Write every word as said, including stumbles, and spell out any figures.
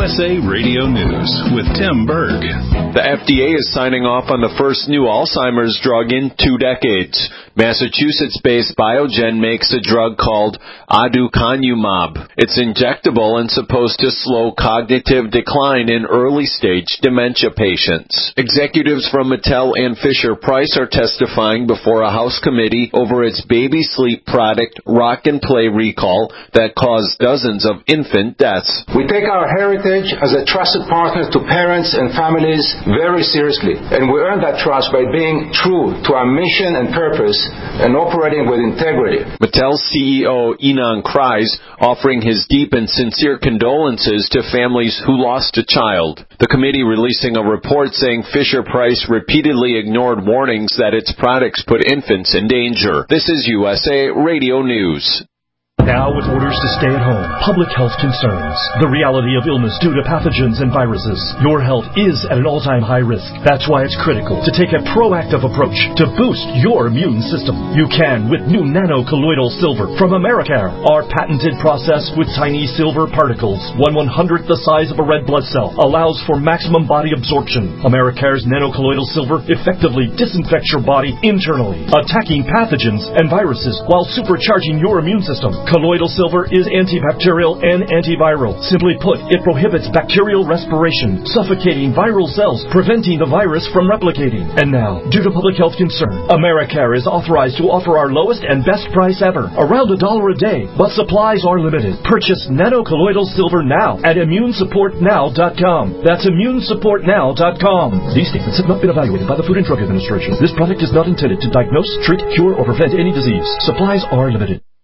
S A Radio News with Tim Berg. The F D A is signing off on the first new Alzheimer's drug in two decades. Massachusetts-based Biogen makes a drug called aducanumab. It's injectable and supposed to slow cognitive decline in early-stage dementia patients. Executives from Mattel and Fisher-Price are testifying before a House committee over its baby sleep product, Rock and Play recall, that caused dozens of infant deaths. We take our heritage as a trusted partner to parents and families very seriously, and we earn that trust by being true to our mission and purpose and operating with integrity. Mattel C E O Ynon Kreiz offering his deep and sincere condolences to families who lost a child. The committee releasing a report saying Fisher-Price repeatedly ignored warnings that its products put infants in danger. This is U S A Radio News. Now with orders to stay at home, public health concerns, the reality of illness due to pathogens and viruses, your health is at an all-time high risk. That's why it's critical to take a proactive approach to boost your immune system. You can with new nano-colloidal silver from Americare. Our patented process with tiny silver particles, one one-hundredth the size of a red blood cell, allows for maximum body absorption. Americare's nano-colloidal silver effectively disinfects your body internally, attacking pathogens and viruses while supercharging your immune system. Colloidal silver is antibacterial and antiviral. Simply put, it prohibits bacterial respiration, suffocating viral cells, preventing the virus from replicating. And now, due to public health concern, Americare is authorized to offer our lowest and best price ever, around a dollar a day, but supplies are limited. Purchase nano-colloidal silver now at immune support now dot com. That's immune support now dot com. These statements have not been evaluated by the Food and Drug Administration. This product is not intended to diagnose, treat, cure, or prevent any disease. Supplies are limited.